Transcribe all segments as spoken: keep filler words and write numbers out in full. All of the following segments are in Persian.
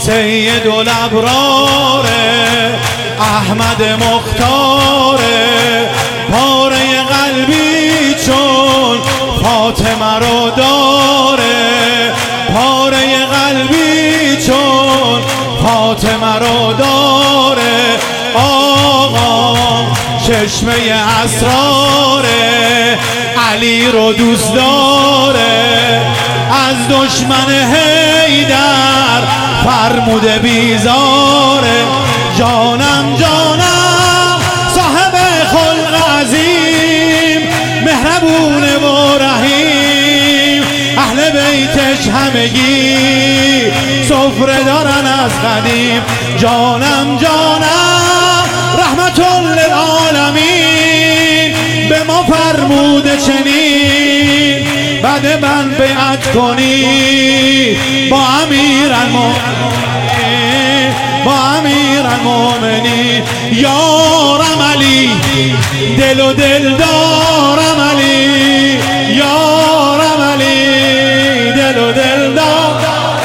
سید الابرار احمد مختار پاره قلبی چون فاطمه رو داره پاره قلبی چون فاطمه رو داره آقا چشمه اسرار علی رو دوست داره از دشمن حیدر فرموده بیزاره جانم جانم صاحب خلق عظیم مهربون و رحیم اهل بیتش همگی سفره دارن از قدیم جانم جانم رحمت للعالمین به ما فرموده چنین بعد من بیعت کنی با امیرالمومنین با امیرالمومنین یارم علی دل و دل دارم علی یارم علی دل و دل دارم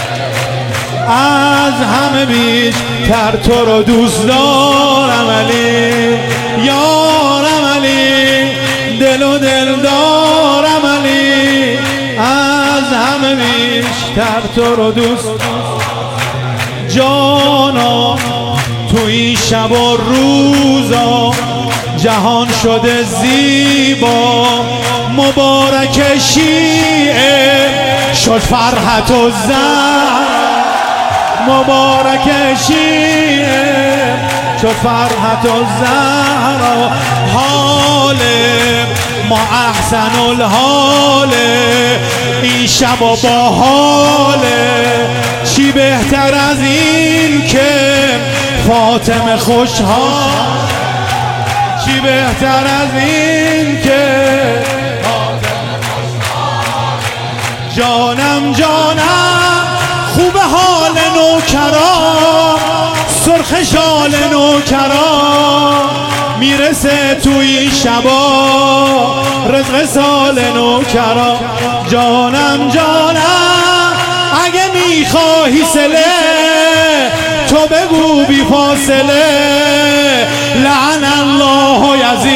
از همه بیشتر تو رو دوست دارم علی یارم علی دل و دل دارم علی از همه بیشتر تو رو دوست جانا تو این شب و روزا جهان شده زیبا مبارک شیعه شد فرحت و زن مبارک شیعه شد فرحت و زهرا حال ما احسن الحال این شب و با حال چی بهتر از این که فاطمه خوشحال چی بهتر از این که فاطمه خوشحال جانم جانم خوب حال نوکران سرخ شال نوکران میرسه توی شبا رزق سال نوکران جانم جانم اگه میخواهی سله تو بگو بی فاصله لعن الله یزید